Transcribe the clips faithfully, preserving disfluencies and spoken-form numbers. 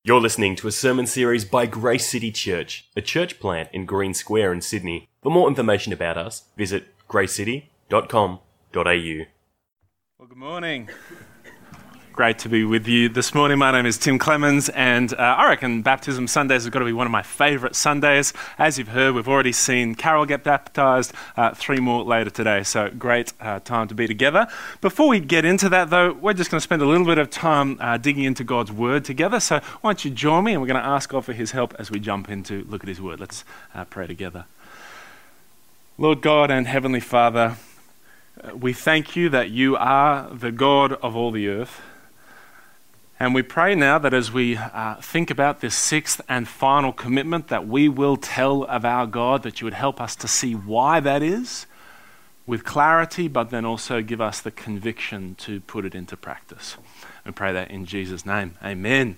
You're listening to a sermon series by Grace City Church, a church plant in Green Square in Sydney. For more information about us, visit grace city dot com dot a u. Well, good morning. Great to be with you this morning. My name is Tim Clemens, and uh, I reckon Baptism Sundays have got to be one of my favourite Sundays. As you've heard, we've already seen Carol get baptised, uh, three more later today, so great uh, time to be together. Before we get into that, though, we're just going to spend a little bit of time uh, digging into God's Word together, so why don't you join me, and we're going to ask God for His help as we jump into look at His Word. Let's uh, pray together. Lord God and Heavenly Father, uh, we thank you that you are the God of all the earth. And we pray now that as we uh, think about this sixth and final commitment that we will tell of our God, that you would help us to see why that is with clarity, but then also give us the conviction to put it into practice. We pray that in Jesus' name. Amen.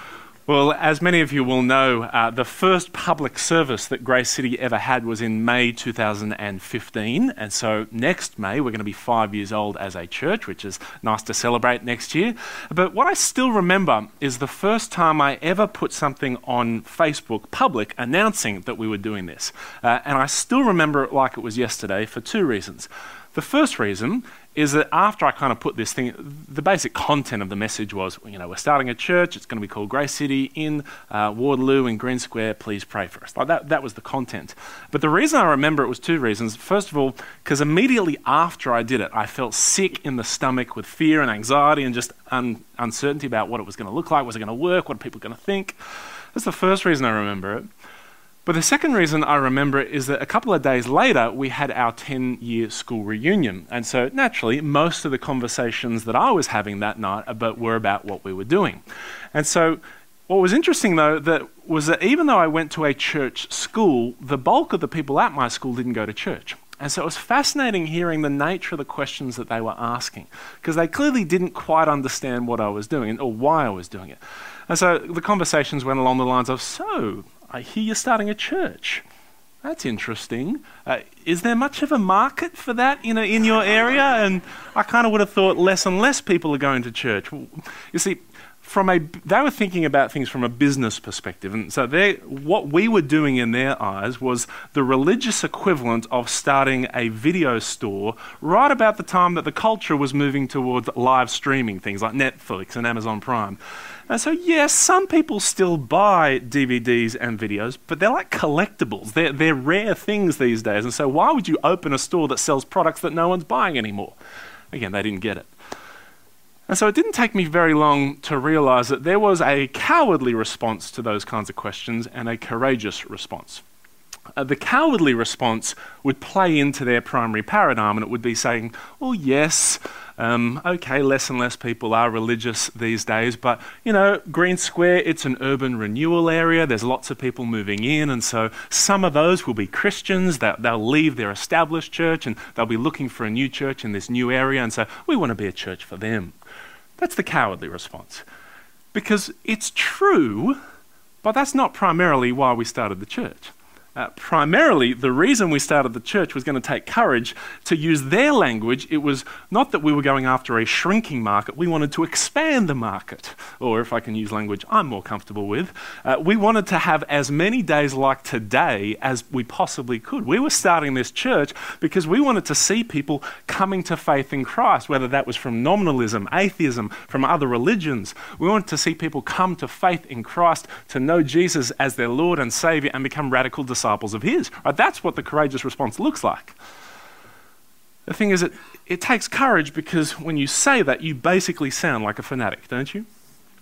Well, as many of you will know, uh, the first public service that Grace City ever had was in May two thousand fifteen. And so next May, we're going to be five years old as a church, which is nice to celebrate next year. But what I still remember is the first time I ever put something on Facebook public announcing that we were doing this. Uh, and I still remember it like it was yesterday for two reasons. The first reason is that after I kind of put this thing, the basic content of the message was, you know, we're starting a church, it's going to be called Grace City in uh, Waterloo in Green Square, please pray for us. Like that, that was the content. But the reason I remember it was two reasons. First of all, because immediately after I did it, I felt sick in the stomach with fear and anxiety and just un- uncertainty about what it was going to look like, was it going to work, what are people going to think. That's the first reason I remember it. But the second reason I remember it is that a couple of days later, we had our ten-year school reunion. And so naturally, most of the conversations that I was having that night about, were about what we were doing. And so what was interesting, though, that was that even though I went to a church school, the bulk of the people at my school didn't go to church. And so it was fascinating hearing the nature of the questions that they were asking, because they clearly didn't quite understand what I was doing or why I was doing it. And so the conversations went along the lines of, so, I hear you're starting a church. That's interesting. Uh, is there much of a market for that, you know, in your area? And I kind of would have thought less and less people are going to church. You see, from a, they were thinking about things from a business perspective. And so they, what we were doing in their eyes was the religious equivalent of starting a video store right about the time that the culture was moving towards live streaming, things like Netflix and Amazon Prime. And so, yes, some people still buy D V Ds and videos, but they're like collectibles. They're, they're rare things these days. And so why would you open a store that sells products that no one's buying anymore? Again, they didn't get it. And so it didn't take me very long to realize that there was a cowardly response to those kinds of questions and a courageous response. Uh, the cowardly response would play into their primary paradigm, and it would be saying, oh yes, um, okay, less and less people are religious these days, but you know, Green Square, it's an urban renewal area, there's lots of people moving in, and so some of those will be Christians, that they'll leave their established church and they'll be looking for a new church in this new area, and so we want to be a church for them. That's the cowardly response. Because it's true, but that's not primarily why we started the church. Uh, primarily, the reason we started the church was going to take courage to use their language. It was not that we were going after a shrinking market. We wanted to expand the market. Or if I can use language I'm more comfortable with, uh, we wanted to have as many days like today as we possibly could. We were starting this church because we wanted to see people coming to faith in Christ, whether that was from nominalism, atheism, from other religions. We wanted to see people come to faith in Christ, to know Jesus as their Lord and Savior and become radical disciples of his. Right? That's what the courageous response looks like. The thing is, it, it takes courage because when you say that, you basically sound like a fanatic, don't you?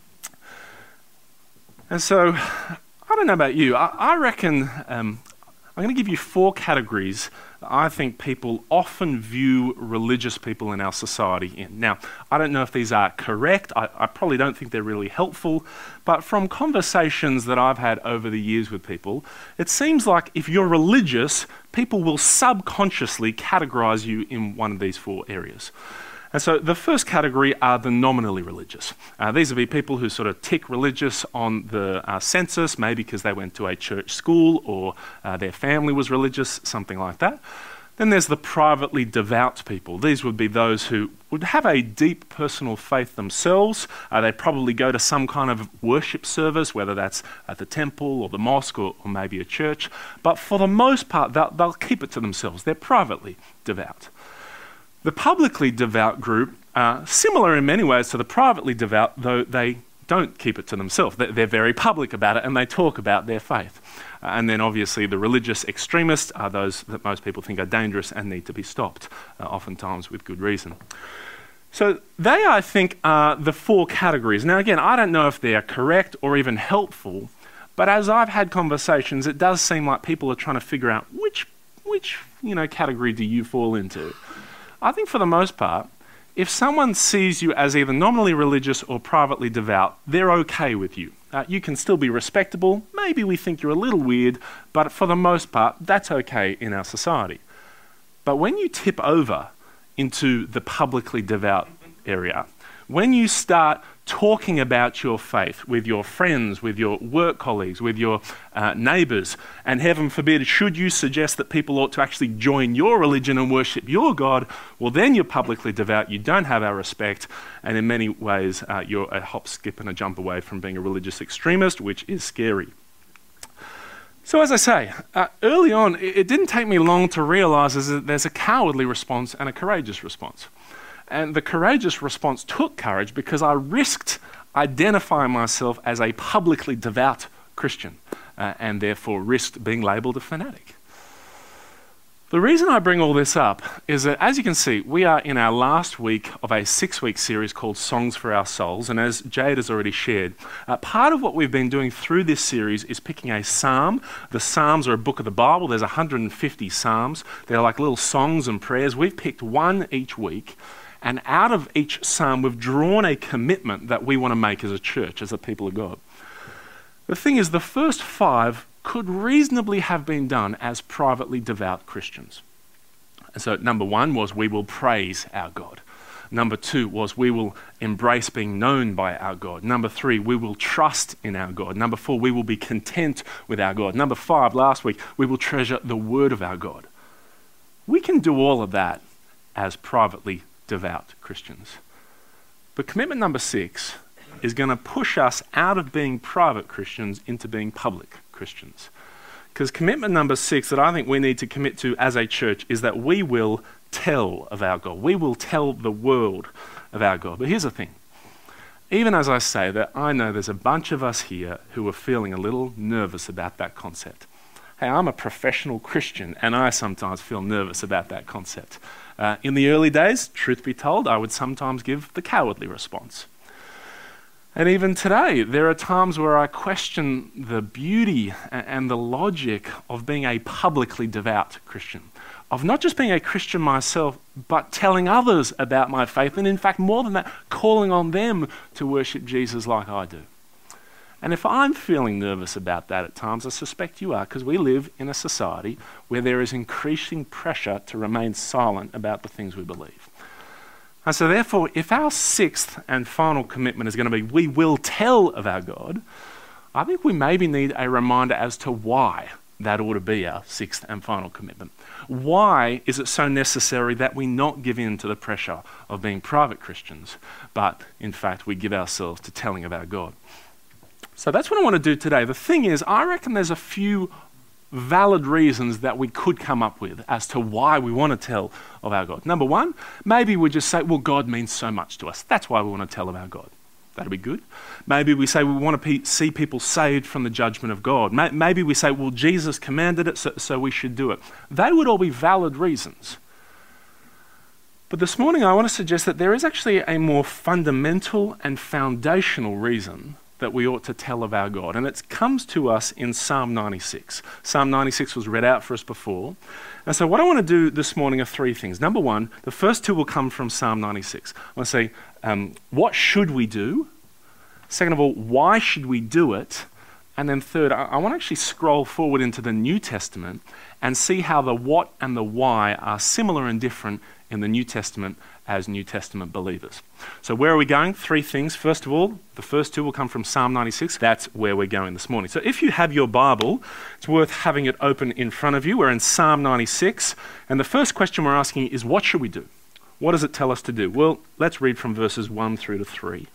And so, I don't know about you, I, I reckon um, I'm going to give you four categories I think people often view religious people in our society in. Now, I don't know if these are correct. I, I probably don't think they're really helpful. But from conversations that I've had over the years with people, it seems like if you're religious, people will subconsciously categorize you in one of these four areas. And so the first category are the nominally religious. Uh, these would be people who sort of tick religious on the uh, census, maybe because they went to a church school or uh, their family was religious, something like that. Then there's the privately devout people. These would be those who would have a deep personal faith themselves. Uh, they probably go to some kind of worship service, whether that's at the temple or the mosque or, or maybe a church. But for the most part, they'll, they'll keep it to themselves. They're privately devout. The publicly devout group are similar in many ways to the privately devout, though they don't keep it to themselves. They're, they're very public about it and they talk about their faith. Uh, and then obviously the religious extremists are those that most people think are dangerous and need to be stopped, uh, oftentimes with good reason. So they, I think, are the four categories. Now again, I don't know if they are correct or even helpful, but as I've had conversations, it does seem like people are trying to figure out which, which you know, category do you fall into. I think for the most part, if someone sees you as either nominally religious or privately devout, they're okay with you. Uh, you can still be respectable. Maybe we think you're a little weird, but for the most part, that's okay in our society. But when you tip over into the publicly devout area, when you start talking about your faith with your friends, with your work colleagues, with your uh, neighbours, and heaven forbid, should you suggest that people ought to actually join your religion and worship your God, well then you're publicly devout, you don't have our respect, and in many ways uh, you're a hop, skip and a jump away from being a religious extremist, which is scary. So as I say, uh, early on, it, it didn't take me long to realise that there's a cowardly response and a courageous response. And the courageous response took courage because I risked identifying myself as a publicly devout Christian uh, and therefore risked being labelled a fanatic. The reason I bring all this up is that, as you can see, we are in our last week of a six-week series called Songs for Our Souls, and as Jade has already shared, uh, part of what we've been doing through this series is picking a psalm. The Psalms are a book of the Bible. There's one hundred fifty psalms. They're like little songs and prayers. We've picked one each week, and out of each psalm, we've drawn a commitment that we want to make as a church, as a people of God. The thing is, the first five could reasonably have been done as privately devout Christians. And so number one was we will praise our God. Number two was we will embrace being known by our God. Number three, we will trust in our God. Number four, we will be content with our God. Number five, last week, we will treasure the word of our God. We can do all of that as privately devout Christians. But commitment number six is going to push us out of being private Christians into being public Christians. Because commitment number six that I think we need to commit to as a church is that we will tell of our God. We will tell the world of our God. But here's the thing. Even as I say that, I know there's a bunch of us here who are feeling a little nervous about that concept. Hey, I'm a professional Christian and I sometimes feel nervous about that concept. Uh, in the early days, truth be told, I would sometimes give the cowardly response. And even today, there are times where I question the beauty and the logic of being a publicly devout Christian, of not just being a Christian myself, but telling others about my faith, and in fact, more than that, calling on them to worship Jesus like I do. And if I'm feeling nervous about that at times, I suspect you are, because we live in a society where there is increasing pressure to remain silent about the things we believe. And so therefore, if our sixth and final commitment is going to be we will tell of our God, I think we maybe need a reminder as to why that ought to be our sixth and final commitment. Why is it so necessary that we not give in to the pressure of being private Christians, but in fact we give ourselves to telling of our God? So that's what I want to do today. The thing is, I reckon there's a few valid reasons that we could come up with as to why we want to tell of our God. Number one, maybe we just say, well, God means so much to us. That's why we want to tell of our God. That'd be good. Maybe we say we want to pe- see people saved from the judgment of God. May- maybe we say, well, Jesus commanded it, so, so we should do it. They would all be valid reasons. But this morning I want to suggest that there is actually a more fundamental and foundational reason that we ought to tell of our God. And it comes to us in Psalm ninety-six. Psalm ninety-six was read out for us before. And so what I want to do this morning are three things. Number one, the first two will come from Psalm ninety-six. I want to say, um, what should we do? Second of all, why should we do it? And then third, I, I want to actually scroll forward into the New Testament and see how the what and the why are similar and different in the New Testament as New Testament believers. So where are we going? Three things. First of all, the first two will come from Psalm ninety-six. That's where we're going this morning. So if you have your Bible, it's worth having it open in front of you. We're in Psalm ninety-six, and the first question we're asking is, what should we do? What does it tell us to do? Well, let's read from verses one through to three.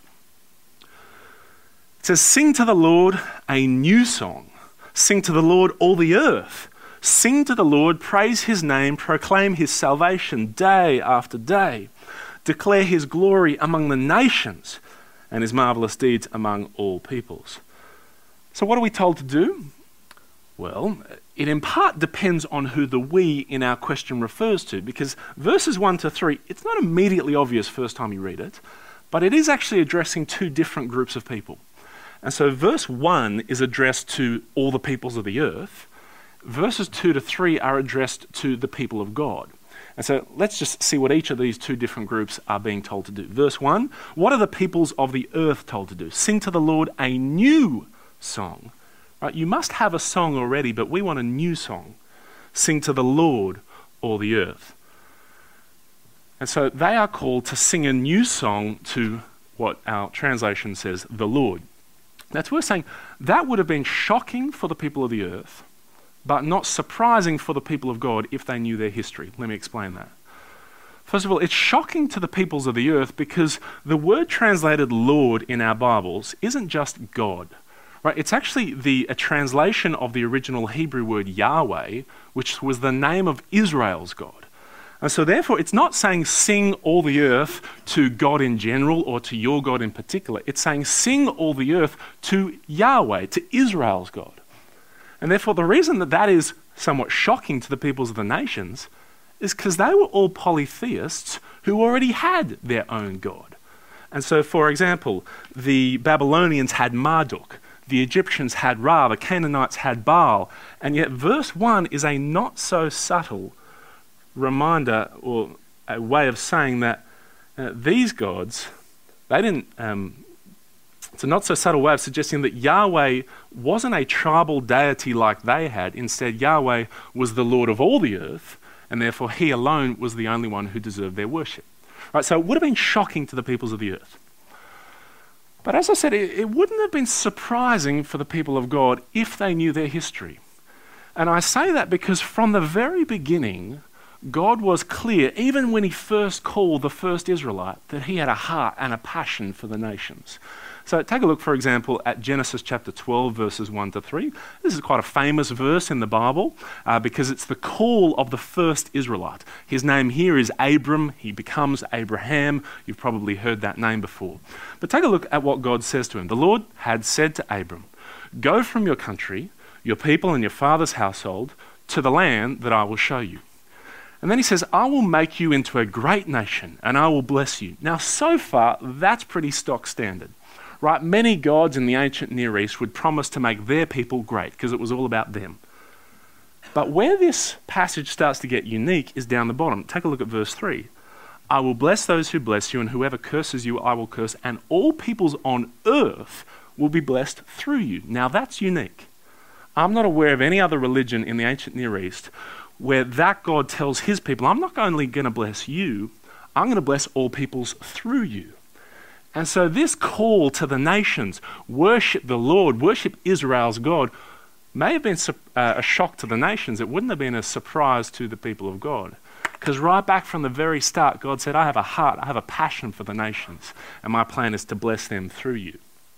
It says, "Sing to the Lord a new song. Sing to the Lord all the earth. Sing to the Lord, praise his name, proclaim his salvation day after day. Declare his glory among the nations and his marvelous deeds among all peoples." So what are we told to do? Well, it in part depends on who the we in our question refers to, because verses one to three, it's not immediately obvious first time you read it, but it is actually addressing two different groups of people. And so verse one is addressed to all the peoples of the earth. Verses two to three are addressed to the people of God. And so let's just see what each of these two different groups are being told to do. Verse one, what are the peoples of the earth told to do? Sing to the Lord a new song. Right? You must have a song already, but we want a new song. Sing to the Lord, all the earth. And so they are called to sing a new song to what our translation says, the Lord. That's worth saying. That would have been shocking for the people of the earth, but not surprising for the people of God if they knew their history. Let me explain that. First of all, it's shocking to the peoples of the earth because the word translated Lord in our Bibles isn't just God. Right? It's actually the a translation of the original Hebrew word Yahweh, which was the name of Israel's God. And so therefore, it's not saying sing all the earth to God in general or to your God in particular. It's saying sing all the earth to Yahweh, to Israel's God. And therefore, the reason that that is somewhat shocking to the peoples of the nations is because they were all polytheists who already had their own God. And so, for example, the Babylonians had Marduk, the Egyptians had Ra, the Canaanites had Baal, and yet verse one is a not so subtle reminder or a way of saying that uh, these gods, they didn't... Um, It's a not so subtle way of suggesting that Yahweh wasn't a tribal deity like they had. Instead, Yahweh was the Lord of all the earth, and therefore he alone was the only one who deserved their worship. Right, so it would have been shocking to the peoples of the earth. But as I said, it, it wouldn't have been surprising for the people of God if they knew their history. And I say that because from the very beginning, God was clear, even when he first called the first Israelite, that he had a heart and a passion for the nations. So take a look, for example, at Genesis chapter twelve, verses one to three. This is quite a famous verse in the Bible uh, because it's the call of the first Israelite. His name here is Abram. He becomes Abraham. You've probably heard that name before. But take a look at what God says to him. The Lord had said to Abram, "Go from your country, your people and your father's household to the land that I will show you." And then he says, "I will make you into a great nation and I will bless you." Now, so far, that's pretty stock standard. Right, many gods in the ancient Near East would promise to make their people great because it was all about them. But where this passage starts to get unique is down the bottom. Take a look at verse three. "I will bless those who bless you, and whoever curses you I will curse, and all peoples on earth will be blessed through you." Now that's unique. I'm not aware of any other religion in the ancient Near East where that God tells his people, "I'm not only going to bless you, I'm going to bless all peoples through you." And so this call to the nations, worship the Lord, worship Israel's God, may have been uh, a shock to the nations. It wouldn't have been a surprise to the people of God. Because right back from the very start, God said, "I have a heart, I have a passion for the nations, and my plan is to bless them through you."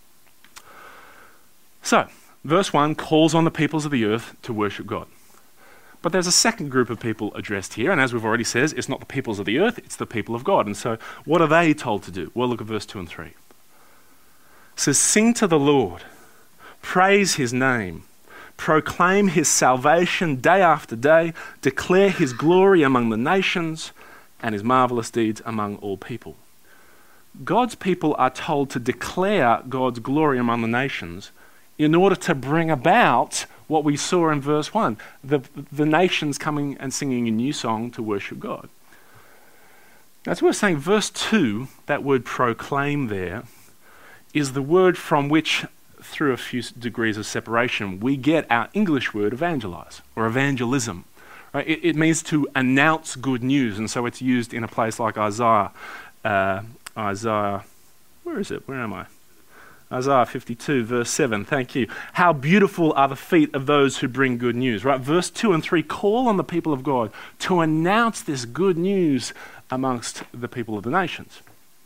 So, verse one calls on the peoples of the earth to worship God. But there's a second group of people addressed here, and as we've already said, it's not the peoples of the earth, it's the people of God. And so what are they told to do? Well, look at verse two and three. It says, "Sing to the Lord, praise his name, proclaim his salvation day after day, declare his glory among the nations and his marvelous deeds among all people." God's people are told to declare God's glory among the nations in order to bring about what we saw in verse one, the, the nations coming and singing a new song to worship God. That's what we're saying. Verse two, that word proclaim there, is the word from which, through a few degrees of separation, we get our English word evangelize or evangelism. Right? It, it means to announce good news, and so it's used in a place like Isaiah. Uh, Isaiah, where is it? Where am I? Isaiah fifty-two, verse seven, thank you. How beautiful are the feet of those who bring good news, right? Verse two and three call on the people of God to announce this good news amongst the people of the nations.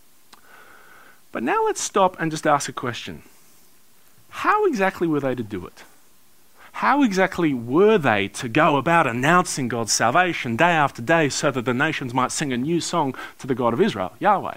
But now let's stop and just ask a question. How exactly were they to do it? How exactly were they to go about announcing God's salvation day after day so that the nations might sing a new song to the God of Israel, Yahweh?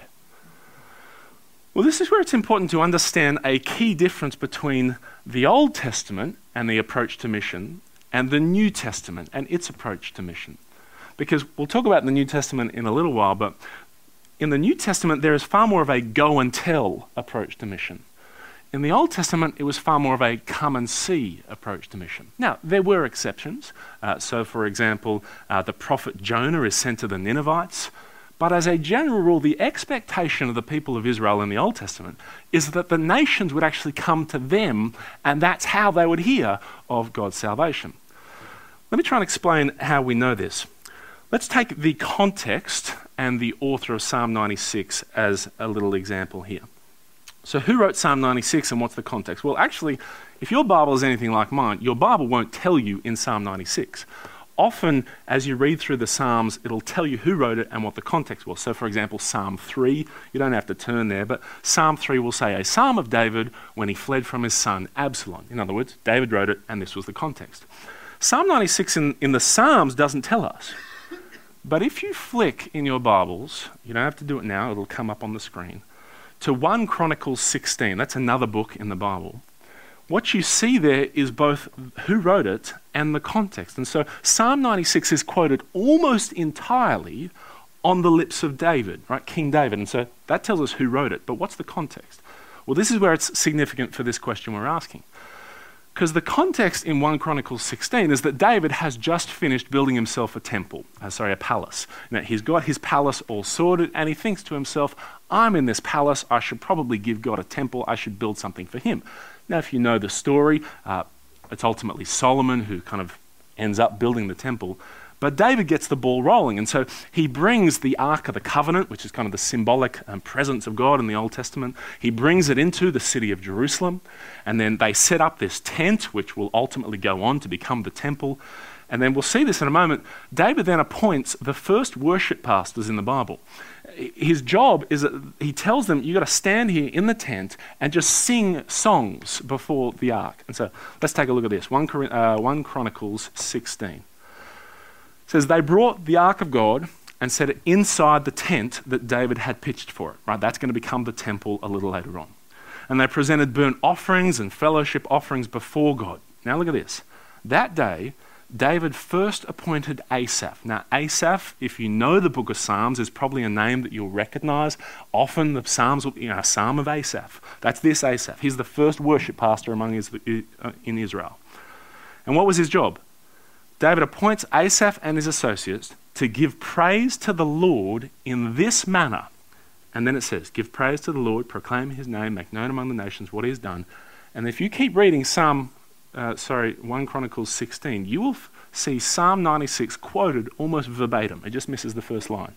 Well, this is where it's important to understand a key difference between the Old Testament and the approach to mission and the New Testament and its approach to mission. Because we'll talk about the New Testament in a little while, but in the New Testament there is far more of a go and tell approach to mission. In the Old Testament it was far more of a come and see approach to mission. Now, there were exceptions. Uh, so, for example, uh, the prophet Jonah is sent to the Ninevites. But as a general rule, the expectation of the people of Israel in the Old Testament is that the nations would actually come to them, and that's how they would hear of God's salvation. Let me try and explain how we know this. Let's take the context and the author of Psalm ninety-six as a little example here. So who wrote Psalm ninety-six and what's the context? Well, actually, if your Bible is anything like mine, your Bible won't tell you in Psalm ninety-six. Often, as you read through the Psalms, it'll tell you who wrote it and what the context was. So, for example, Psalm three, you don't have to turn there, but Psalm three will say, a psalm of David when he fled from his son Absalom. In other words, David wrote it and this was the context. Psalm ninety-six in, in the Psalms doesn't tell us. But if you flick in your Bibles, you don't have to do it now, it'll come up on the screen, to First Chronicles sixteen, that's another book in the Bible. What you see there is both who wrote it and the context. And so Psalm ninety-six is quoted almost entirely on the lips of David, right? King David. And so that tells us who wrote it. But what's the context? Well, this is where it's significant for this question we're asking. Because the context in First Chronicles sixteen is that David has just finished building himself a temple, uh, sorry, a palace. Now, he's got his palace all sorted and he thinks to himself, I'm in this palace, I should probably give God a temple, I should build something for him. Now, if you know the story, uh, it's ultimately Solomon who kind of ends up building the temple. But David gets the ball rolling, and so he brings the Ark of the Covenant, which is kind of the symbolic um, presence of God in the Old Testament. He brings it into the city of Jerusalem, and then they set up this tent, which will ultimately go on to become the temple. And then we'll see this in a moment. David then appoints the first worship pastors in the Bible. His job is that he tells them, you've got to stand here in the tent and just sing songs before the ark. And so let's take a look at this. First uh, Chronicles sixteen. It says, they brought the ark of God and set it inside the tent that David had pitched for it. Right, that's going to become the temple a little later on. And they presented burnt offerings and fellowship offerings before God. Now look at this. That day, David first appointed Asaph. Now, Asaph, if you know the book of Psalms, is probably a name that you'll recognize. Often the Psalms will be, you know, a Psalm of Asaph. That's this Asaph. He's the first worship pastor among his, uh, in Israel. And what was his job? David appoints Asaph and his associates to give praise to the Lord in this manner. And then it says, give praise to the Lord, proclaim his name, make known among the nations what he has done. And if you keep reading Psalm Uh, sorry, First Chronicles sixteen, you will f- see Psalm ninety-six quoted almost verbatim. It just misses the first line.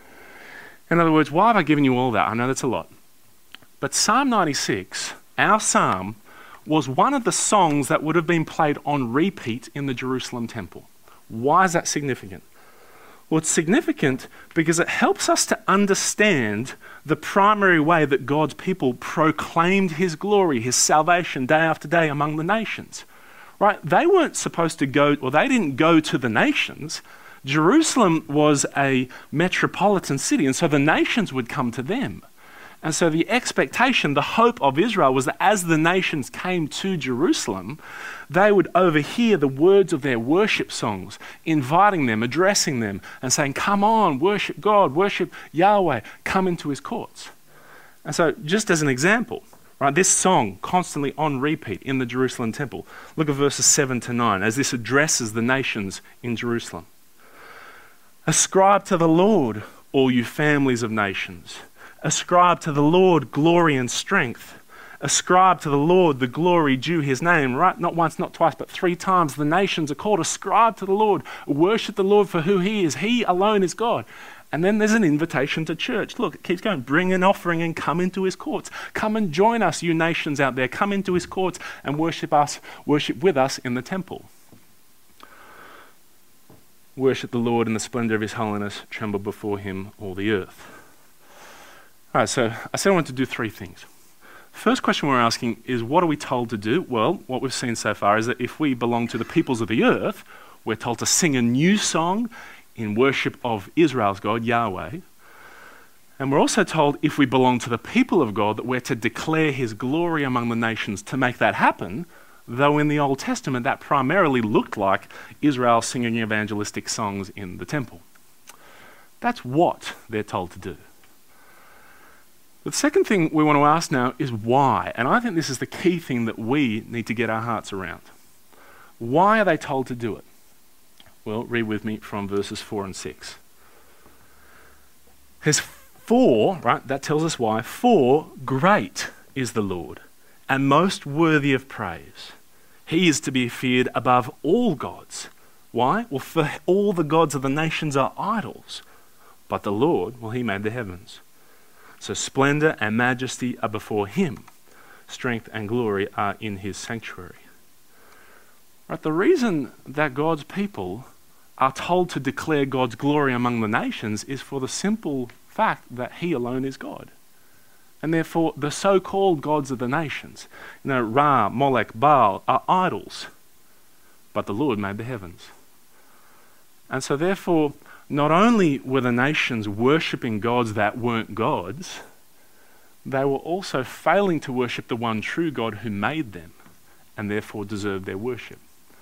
In other words, why have I given you all that? I know that's a lot. But Psalm ninety-six, our psalm, was one of the songs that would have been played on repeat in the Jerusalem temple. Why is that significant? Well, it's significant because it helps us to understand the primary way that God's people proclaimed his glory, his salvation day after day among the nations. Right? They weren't supposed to go, or they didn't go to the nations. Jerusalem was a metropolitan city, and so the nations would come to them. And so the expectation, the hope of Israel was that as the nations came to Jerusalem, they would overhear the words of their worship songs, inviting them, addressing them, and saying, come on, worship God, worship Yahweh, come into his courts. And so just as an example, right, this song constantly on repeat in the Jerusalem temple. Look at verses seven to nine as this addresses the nations in Jerusalem. Ascribe to the Lord, all you families of nations. Ascribe to the Lord glory and strength. Ascribe to the Lord the glory due his name, right? Not once, not twice, but three times the nations are called. Ascribe to the Lord. Worship the Lord for who he is. He alone is God. And then there's an invitation to church. Look, it keeps going. Bring an offering and come into his courts. Come and join us, you nations out there. Come into his courts and worship us, worship with us in the temple. Worship the Lord in the splendor of his holiness. Tremble before him, all the earth. All right, so I said I wanted to do three things. First question we're asking is, what are we told to do? Well, what we've seen so far is that if we belong to the peoples of the earth, we're told to sing a new song in worship of Israel's God, Yahweh. And we're also told if we belong to the people of God that we're to declare his glory among the nations. To make that happen, though in the Old Testament that primarily looked like Israel singing evangelistic songs in the temple. That's what they're told to do. The second thing we want to ask now is why, and I think this is the key thing that we need to get our hearts around. Why are they told to do it? Well, read with me from verses four and six. There's for, right, that tells us why. For great is the Lord, and most worthy of praise. He is to be feared above all gods. Why? Well, for all the gods of the nations are idols, but the Lord, well, he made the heavens. So splendor and majesty are before him. Strength and glory are in his sanctuary. Right, the reason that God's people are told to declare God's glory among the nations is for the simple fact that he alone is God. And therefore, the so-called gods of the nations, you know, Ra, Molech, Baal, are idols. But the Lord made the heavens. And so therefore, not only were the nations worshipping gods that weren't gods, they were also failing to worship the one true God who made them and therefore deserved their worship.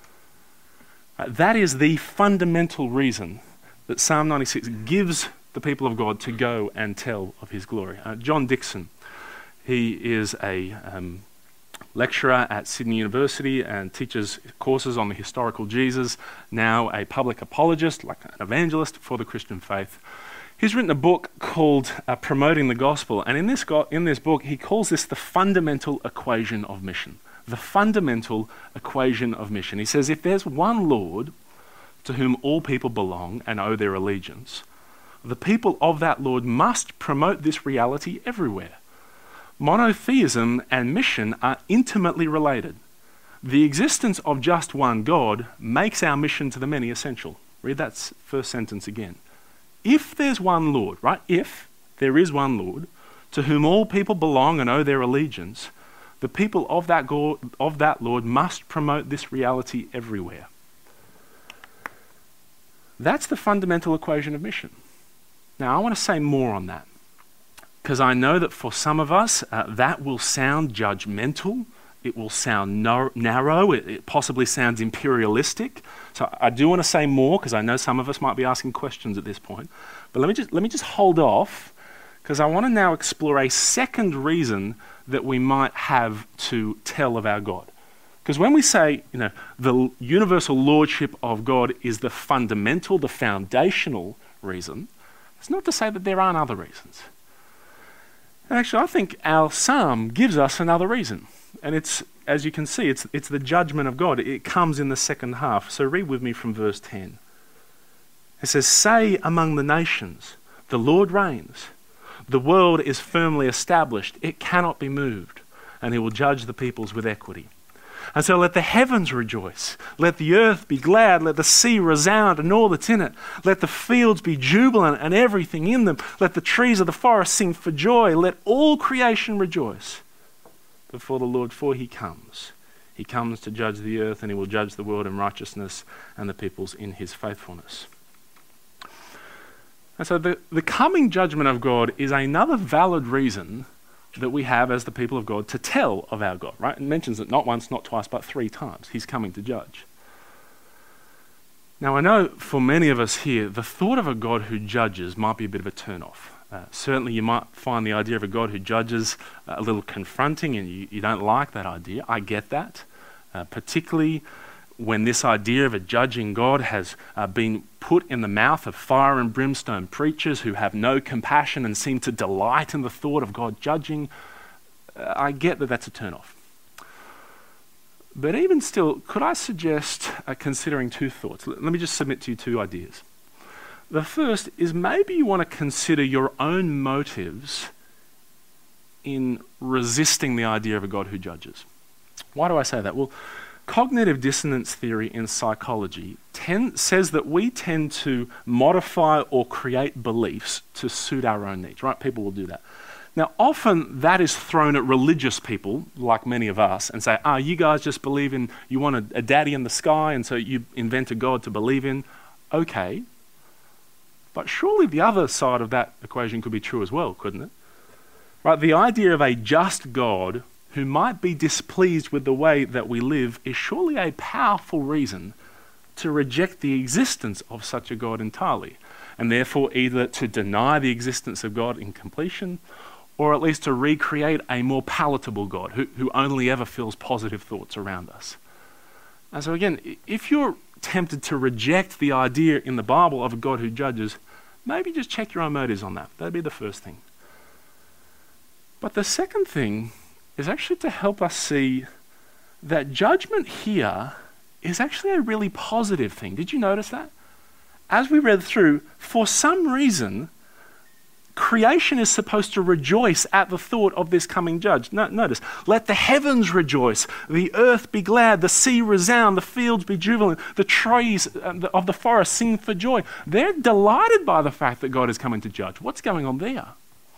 Uh, that is the fundamental reason that Psalm ninety-six gives the people of God to go and tell of his glory. Uh, John Dixon, he is a um, lecturer at Sydney University and teaches courses on the historical Jesus, now a public apologist, like an evangelist for the Christian faith. He's written a book called uh, Promoting the Gospel, and in this, go- in this book he calls this the fundamental equation of mission. The fundamental equation of mission. He says if there's one Lord to whom all people belong and owe their allegiance, the people of that Lord must promote this reality everywhere. Monotheism and mission are intimately related. The existence of just one God makes our mission to the many essential. Read that first sentence again. If there's one Lord, right? If there is one Lord to whom all people belong and owe their allegiance, the people of that God, of that Lord must promote this reality everywhere. That's the fundamental equation of mission. Now, I want to say more on that, because I know that for some of us, uh, that will sound judgmental, it will sound nar- narrow, it, it possibly sounds imperialistic. So I do want to say more, because I know some of us might be asking questions at this point. But let me just, let me just hold off, because I want to now explore a second reason that we might have to tell of our God. Because when we say, you know, the universal lordship of God is the fundamental, the foundational reason, it's not to say that there aren't other reasons. And actually, I think our psalm gives us another reason. And it's, as you can see, it's, it's the judgment of God. It comes in the second half. So read with me from verse ten. It says, say among the nations, the Lord reigns. The world is firmly established. It cannot be moved. And he will judge the peoples with equity. And so let the heavens rejoice. Let the earth be glad. Let the sea resound and all that's in it. Let the fields be jubilant and everything in them. Let the trees of the forest sing for joy. Let all creation rejoice before the Lord, for he comes. He comes to judge the earth, and he will judge the world in righteousness and the peoples in his faithfulness. And so the, the coming judgment of God is another valid reason that we have as the people of God to tell of our God, right? It mentions it not once, not twice, but three times. He's coming to judge. Now, I know for many of us here, the thought of a God who judges might be a bit of a turn-off. Uh, certainly you might find the idea of a God who judges uh, a little confronting, and you, you don't like that idea. I get that, uh, particularly when this idea of a judging God has uh, been put in the mouth of fire and brimstone preachers who have no compassion and seem to delight in the thought of God judging. uh, I get that that's a turn-off. But even still, could I suggest uh, considering two thoughts? L- let me just submit to you two ideas. The first is maybe you want to consider your own motives in resisting the idea of a God who judges. Why do I say that? Well, cognitive dissonance theory in psychology tend, says that we tend to modify or create beliefs to suit our own needs, right? People will do that. Now, often that is thrown at religious people, like many of us, and say, ah, you guys just believe in, you want a, a daddy in the sky, and so you invent a God to believe in. Okay. But surely the other side of that equation could be true as well, couldn't it? Right, the idea of a just God who might be displeased with the way that we live is surely a powerful reason to reject the existence of such a God entirely, and therefore either to deny the existence of God in completion, or at least to recreate a more palatable God who, who only ever feels positive thoughts around us. And so again, if you're tempted to reject the idea in the Bible of a God who judges, maybe just check your own motives on that. That'd be the first thing. But the second thing is actually to help us see that judgment here is actually a really positive thing. Did you notice that? As we read through, for some reason, creation is supposed to rejoice at the thought of this coming judge. No, notice, let the heavens rejoice, the earth be glad, the sea resound, the fields be jubilant, the trees of the forest sing for joy. They're delighted by the fact that God is coming to judge. What's going on there?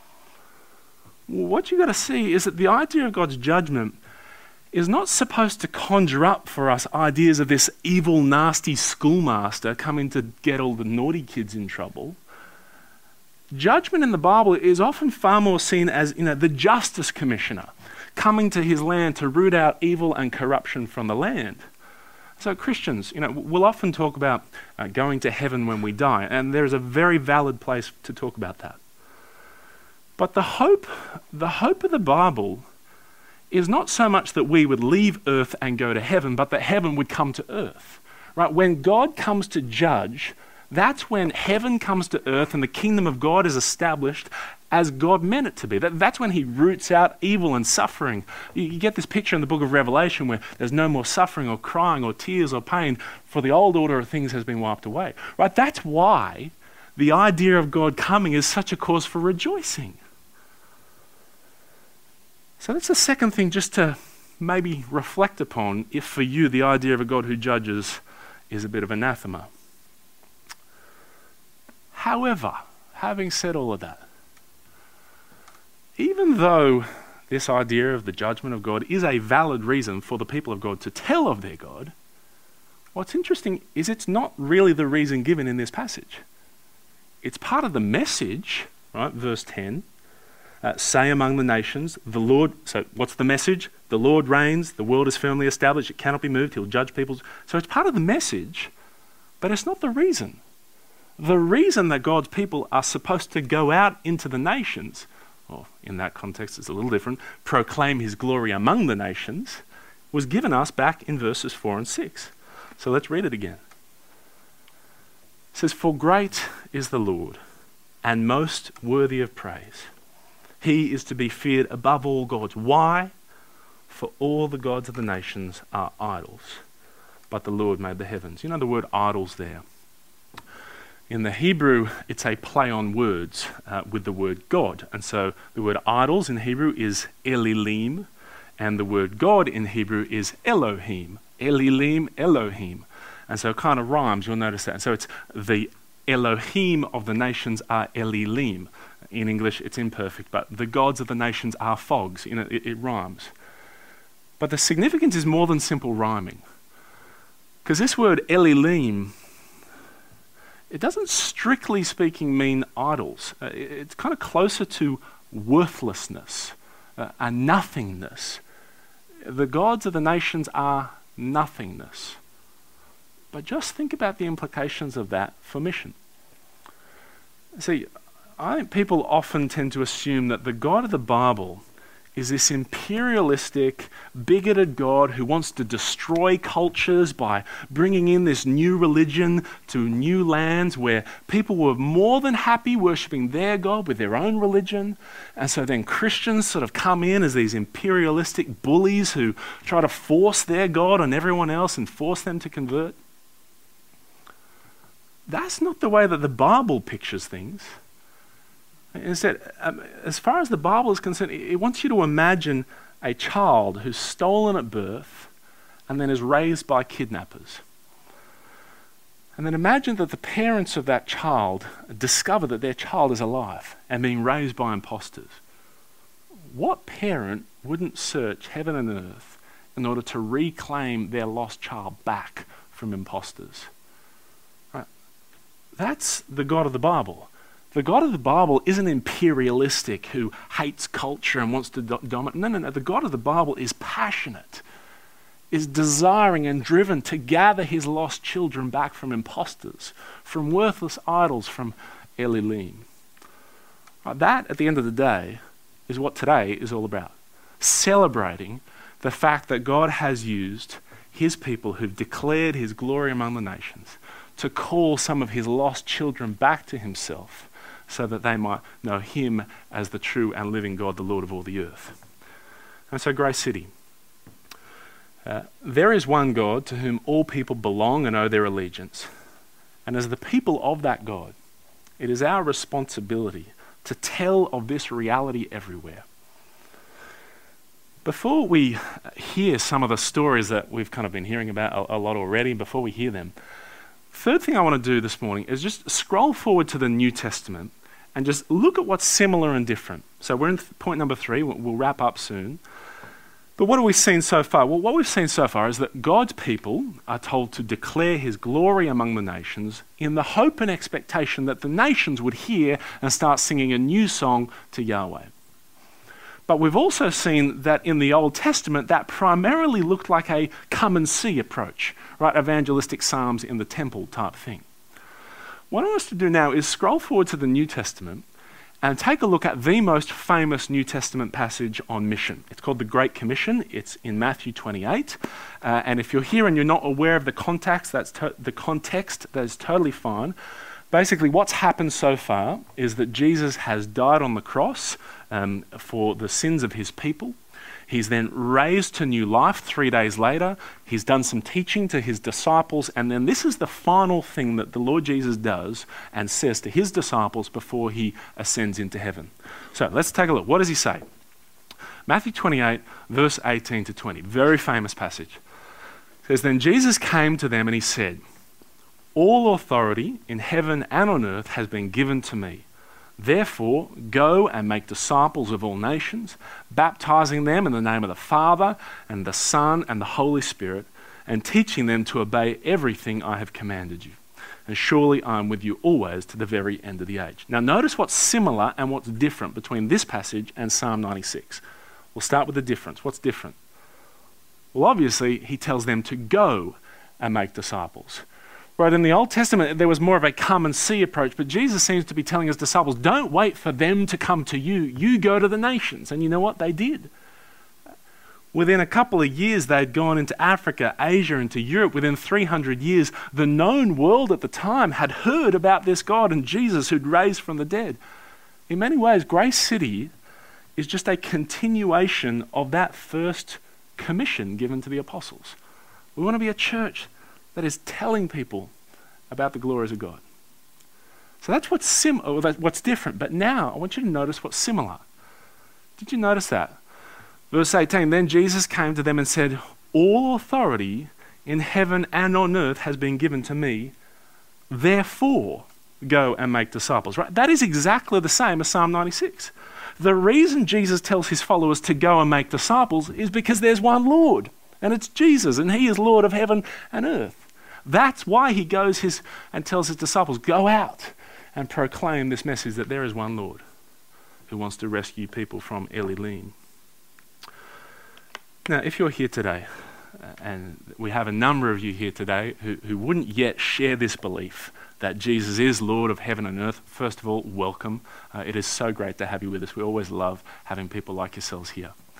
What you've got to see is that the idea of God's judgment is not supposed to conjure up for us ideas of this evil, nasty schoolmaster coming to get all the naughty kids in trouble. Judgment in the Bible is often far more seen as, you know, the justice commissioner coming to his land to root out evil and corruption from the land. So Christians, you know, we'll often talk about uh, going to heaven when we die, and there is a very valid place to talk about that. But the hope, the hope of the Bible is not so much that we would leave earth and go to heaven, but that heaven would come to earth. Right? When God comes to judge, that's when heaven comes to earth and the kingdom of God is established as God meant it to be. That, that's when he roots out evil and suffering. You, you get this picture in the book of Revelation where there's no more suffering or crying or tears or pain, for the old order of things has been wiped away. Right? That's why the idea of God coming is such a cause for rejoicing. So that's the second thing just to maybe reflect upon if for you the idea of a God who judges is a bit of anathema. However, having said all of that, even though this idea of the judgment of God is a valid reason for the people of God to tell of their God, what's interesting is it's not really the reason given in this passage. It's part of the message, right? Verse ten. Uh, say among the nations, the Lord, so what's the message? The Lord reigns, the world is firmly established, it cannot be moved, he'll judge people's. So it's part of the message, but it's not the reason. The reason that God's people are supposed to go out into the nations, or in that context it's a little different, proclaim his glory among the nations, was given us back in verses four and six. So let's read it again. It says, for great is the Lord, and most worthy of praise. He is to be feared above all gods. Why? For all the gods of the nations are idols, but the Lord made the heavens. You know the word idols there. In the Hebrew, it's a play on words uh, with the word God. And so the word idols in Hebrew is Elilim, and the word God in Hebrew is Elohim. Elilim, Elohim. And so it kind of rhymes, you'll notice that. And so it's the Elohim of the nations are Elilim. In English, it's imperfect, but the gods of the nations are fogs. You know, it, it rhymes. But the significance is more than simple rhyming. Because this word Elilim, it doesn't strictly speaking mean idols. Uh, it, it's kind of closer to worthlessness, uh, a nothingness. The gods of the nations are nothingness. But just think about the implications of that for mission. See, I think people often tend to assume that the God of the Bible is this imperialistic, bigoted God who wants to destroy cultures by bringing in this new religion to new lands where people were more than happy worshipping their God with their own religion. And so then Christians sort of come in as these imperialistic bullies who try to force their God on everyone else and force them to convert. That's not the way that the Bible pictures things. Instead, um, as far as the Bible is concerned, it wants you to imagine a child who's stolen at birth and then is raised by kidnappers. And then imagine that the parents of that child discover that their child is alive and being raised by imposters. What parent wouldn't search heaven and earth in order to reclaim their lost child back from imposters? Right? That's the God of the Bible. The God of the Bible isn't imperialistic who hates culture and wants to do- dominate. No, no, no. The God of the Bible is passionate, is desiring and driven to gather his lost children back from imposters, from worthless idols, from Elilim. Uh, that, at the end of the day, is what today is all about. Celebrating the fact that God has used his people who've declared his glory among the nations to call some of his lost children back to himself, so that they might know him as the true and living God, the Lord of all the earth. And so Grace City, uh, there is one God to whom all people belong and owe their allegiance. And as the people of that God, it is our responsibility to tell of this reality everywhere. Before we hear some of the stories that we've kind of been hearing about a, a lot already, before we hear them, third thing I want to do this morning is just scroll forward to the New Testament and just look at what's similar and different. So we're in th- point number three. We'll, we'll wrap up soon. But what have we seen so far? Well, what we've seen so far is that God's people are told to declare his glory among the nations in the hope and expectation that the nations would hear and start singing a new song to Yahweh. But we've also seen that in the Old Testament, that primarily looked like a come and see approach, right? Evangelistic psalms in the temple type thing. What I want us to do now is scroll forward to the New Testament and take a look at the most famous New Testament passage on mission. It's called the Great Commission. It's in Matthew twenty-eight. Uh, and if you're here and you're not aware of the context, that's to- the context, that is totally fine. Basically, what's happened so far is that Jesus has died on the cross um, for the sins of his people. He's then raised to new life three days later. He's done some teaching to his disciples. And then this is the final thing that the Lord Jesus does and says to his disciples before he ascends into heaven. So let's take a look. What does he say? Matthew twenty-eight, verse eighteen to twenty. Very famous passage. It says, "Then Jesus came to them and he said, 'All authority in heaven and on earth has been given to me. Therefore, go and make disciples of all nations, baptizing them in the name of the Father and the Son and the Holy Spirit, and teaching them to obey everything I have commanded you. And surely I am with you always to the very end of the age.'" Now notice what's similar and what's different between this passage and Psalm ninety-six. We'll start with the difference. What's different? Well, obviously, he tells them to go and make disciples. Right, in the Old Testament, there was more of a come and see approach, but Jesus seems to be telling his disciples, don't wait for them to come to you. You go to the nations. And you know what? They did. Within a couple of years, they'd gone into Africa, Asia, into Europe. Within three hundred years, the known world at the time had heard about this God and Jesus who'd raised from the dead. In many ways, Grace City is just a continuation of that first commission given to the apostles. We want to be a church that is telling people about the glories of God. So that's what's sim- or that's what's different. But now I want you to notice what's similar. Did you notice that? Verse eighteen, "Then Jesus came to them and said, 'All authority in heaven and on earth has been given to me. Therefore, go and make disciples.'" Right? That is exactly the same as Psalm ninety-six. The reason Jesus tells his followers to go and make disciples is because there's one Lord. And it's Jesus, and he is Lord of heaven and earth. That's why he goes his and tells his disciples, go out and proclaim this message that there is one Lord who wants to rescue people from Elilim. Now, if you're here today, and we have a number of you here today who, who wouldn't yet share this belief that Jesus is Lord of heaven and earth, first of all, welcome. Uh, it is so great to have you with us. We always love having people like yourselves here.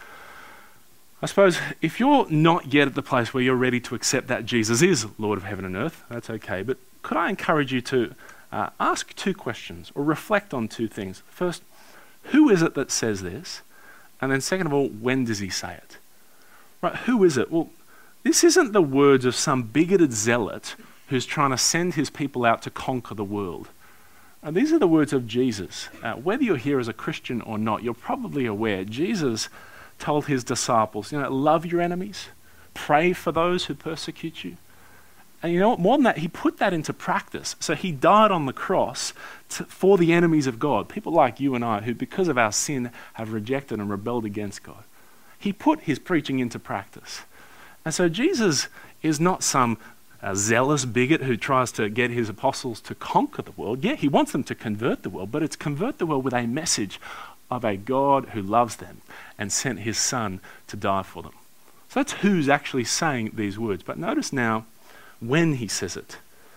I suppose if you're not yet at the place where you're ready to accept that Jesus is Lord of heaven and earth, that's okay. But could I encourage you to uh, ask two questions or reflect on two things? First, who is it that says this? And then second of all, when does he say it? Right, who is it? Well, this isn't the words of some bigoted zealot who's trying to send his people out to conquer the world. And these are the words of Jesus. Uh, whether you're here as a Christian or not, you're probably aware Jesus told his disciples, you know, love your enemies, pray for those who persecute you. And you know what, more than that, he put that into practice. So he died on the cross to, for the enemies of God, people like you and I who because of our sin have rejected and rebelled against God. He put his preaching into practice. And so Jesus is not some uh, zealous bigot who tries to get his apostles to conquer the world. Yeah, he wants them to convert the world, but it's convert the world with a message of a God who loves them and sent his son to die for them. So that's who's actually saying these words. But notice now when he says it.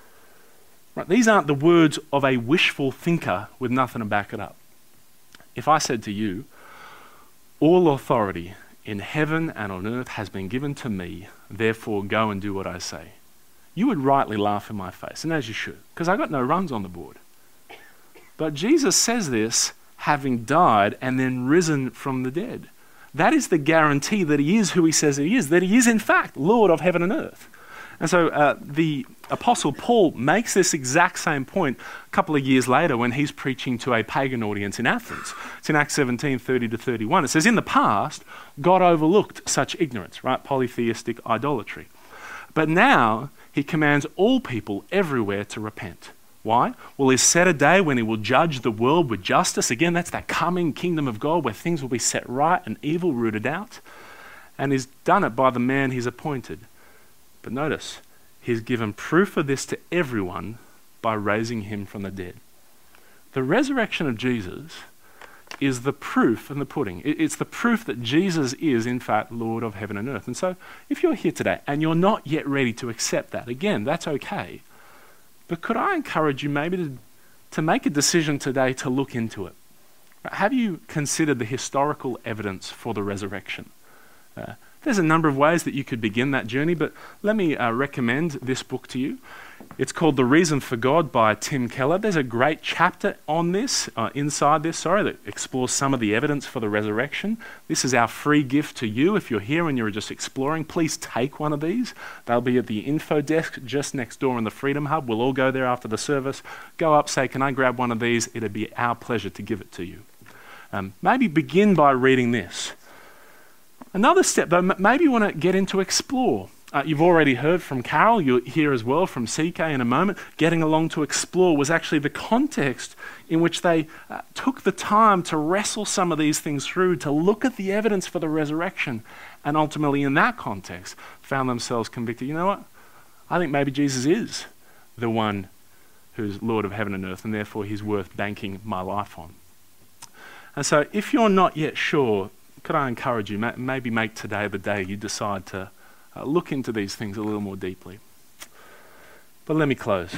Right, these aren't the words of a wishful thinker with nothing to back it up. If I said to you, all authority in heaven and on earth has been given to me, therefore go and do what I say, you would rightly laugh in my face, and as you should, because I got no runs on the board. But Jesus says this having died and then risen from the dead. That is the guarantee that he is who he says he is, that he is in fact Lord of heaven and earth. And so uh, the Apostle Paul makes this exact same point a couple of years later when he's preaching to a pagan audience in Athens. It's in Acts seventeen, thirty to thirty-one. It says, in the past, God overlooked such ignorance, right? Polytheistic idolatry. But now he commands all people everywhere to repent. Why? Well, he's set a day when he will judge the world with justice. Again, that's that coming kingdom of God where things will be set right and evil rooted out. And he's done it by the man he's appointed. But notice, he's given proof of this to everyone by raising him from the dead. The resurrection of Jesus is the proof in the pudding. It's the proof that Jesus is, in fact, Lord of heaven and earth. And so, if you're here today and you're not yet ready to accept that, again, that's okay. But could I encourage you maybe to, to make a decision today to look into it? Have you considered the historical evidence for the resurrection? Uh, There's a number of ways that you could begin that journey, but let me uh, recommend this book to you. It's called The Reason for God by Tim Keller. There's a great chapter on this, uh, inside this, sorry, that explores some of the evidence for the resurrection. This is our free gift to you. If you're here and you're just exploring, please take one of these. They'll be at the info desk just next door in the Freedom Hub. We'll all go there after the service. Go up, say, can I grab one of these? It'd be our pleasure to give it to you. Um, maybe begin by reading this. Another step, though, m- maybe you want to get into explore. Uh, you've already heard from Carol, you'll hear as well from C K in a moment. Getting along to explore was actually the context in which they uh, took the time to wrestle some of these things through, to look at the evidence for the resurrection, and ultimately in that context found themselves convicted. You know what? I think maybe Jesus is the one who's Lord of heaven and earth, and therefore he's worth banking my life on. And so if you're not yet sure, could I encourage you, maybe make today the day you decide to uh, look into these things a little more deeply. But let me close.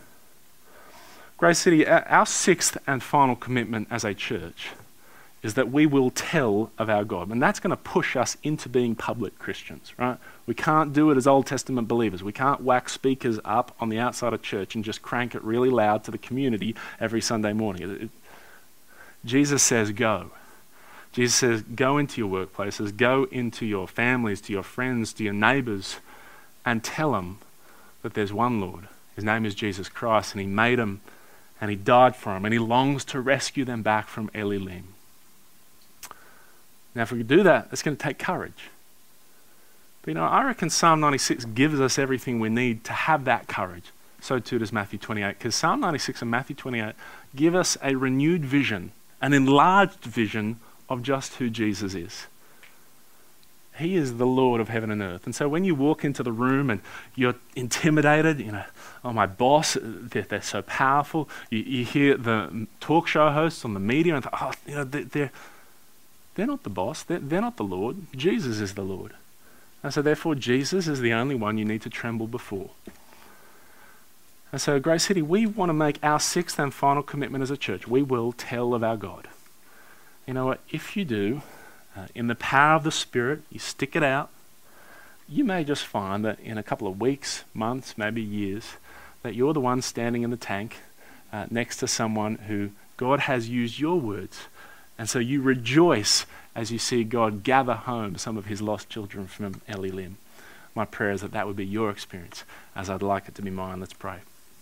Grace City, our sixth and final commitment as a church is that we will tell of our God. And that's going to push us into being public Christians, right? We can't do it as Old Testament believers. We can't whack speakers up on the outside of church and just crank it really loud to the community every Sunday morning. It, it, Jesus says, go. Jesus says, go into your workplaces, go into your families, to your friends, to your neighbors, and tell them that there's one Lord. His name is Jesus Christ, and he made them, and he died for them, and he longs to rescue them back from Elohim. Now, if we could do that, it's going to take courage. But, you know, I reckon Psalm ninety-six gives us everything we need to have that courage. So too does Matthew twenty-eight, because Psalm ninety-six and Matthew twenty-eight give us a renewed vision, an enlarged vision of just who Jesus is. He is the Lord of heaven and earth. And so when you walk into the room and you're intimidated, you know, oh, my boss, they're, they're so powerful. You, you hear the talk show hosts on the media and think, oh, you know, they're, they're, they're not the boss. They're, they're not the Lord. Jesus is the Lord. And so therefore, Jesus is the only one you need to tremble before. And so, Grace City, we want to make our sixth and final commitment as a church. We will tell of our God. You know what? If you do, uh, in the power of the Spirit, you stick it out, you may just find that in a couple of weeks, months, maybe years, that you're the one standing in the tank uh, next to someone who God has used your words. And so you rejoice as you see God gather home some of his lost children from Elim. My prayer is that that would be your experience, as I'd like it to be mine. Let's pray.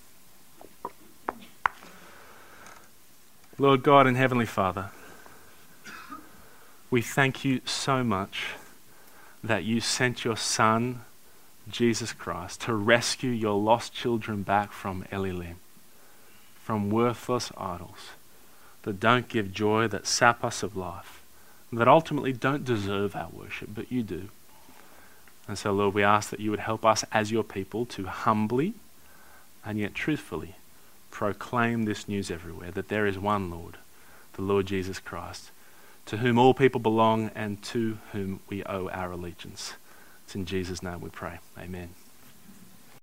Lord God and Heavenly Father, we thank you so much that you sent your Son, Jesus Christ, to rescue your lost children back from Elim, from worthless idols that don't give joy, that sap us of life, that ultimately don't deserve our worship, but you do. And so, Lord, we ask that you would help us as your people to humbly and yet truthfully proclaim this news everywhere, that there is one Lord, the Lord Jesus Christ, to whom all people belong and to whom we owe our allegiance. It's in Jesus' name we pray. Amen.